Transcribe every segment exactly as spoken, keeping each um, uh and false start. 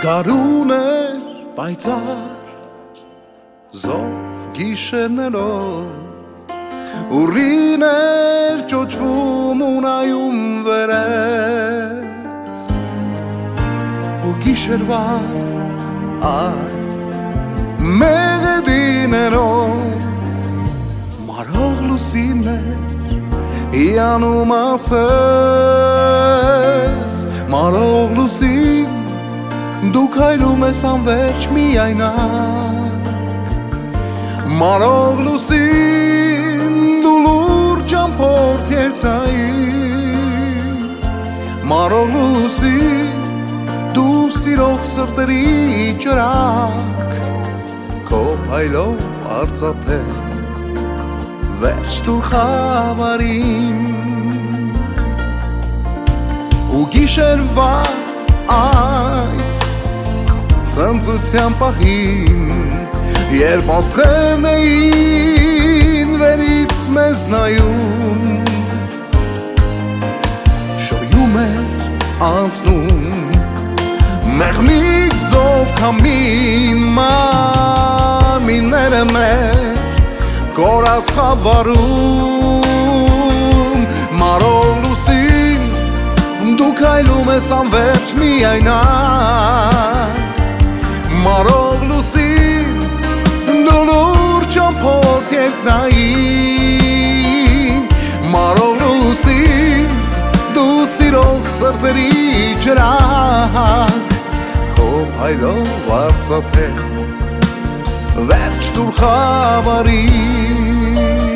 Գարուն էր պայծառ զով գիշերներով Ուրին էր ճոճվում ու նայում վերև ու գիշերվա այդ մեղեդիներով մարող լուսին էր հիանում ասես մարող լուսին դու քայլում ես անվերջ միայնակ մարող լուսին դու լուրջ ճամփորդ երկնային մարող լուսին դու սիրող սրտերի ճրակ քո փայլով արծաթե վերջ տուր խավարին ու գիշերվա այդ ցնծության պահին երբ աստղերն էին վերից մեզ նայում շոյում էր անցնում մեղմիկ զով քամին մարմինները մեր կորած խավարում մարող լուսին դու քայլում ես անվերջ միայնակ մարող լուսին դու լուրջ ճամփորդ երկնային մարող լուսին դու սիրող սրտերի ջրակ քո փայլով արծաթե վերջ տուր խավարին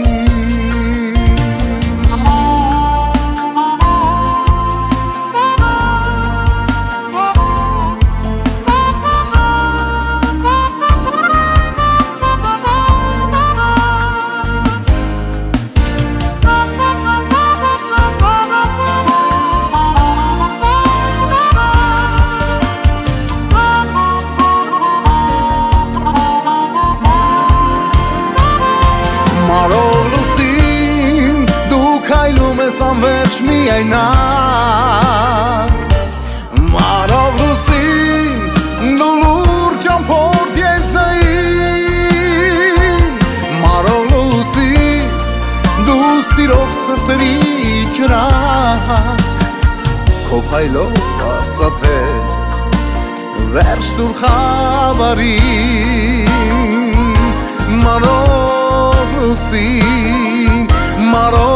Մարող լուսին դու քայլում ես անվերջ միայնակ Մարող լուսին դու լուրջ ճամփորդ երկնային Մարող լուսին դու սիրող սրտերի ճրակ քո փայլով արծաթե վերջ տուր խավարին Մարող լուսին, մարող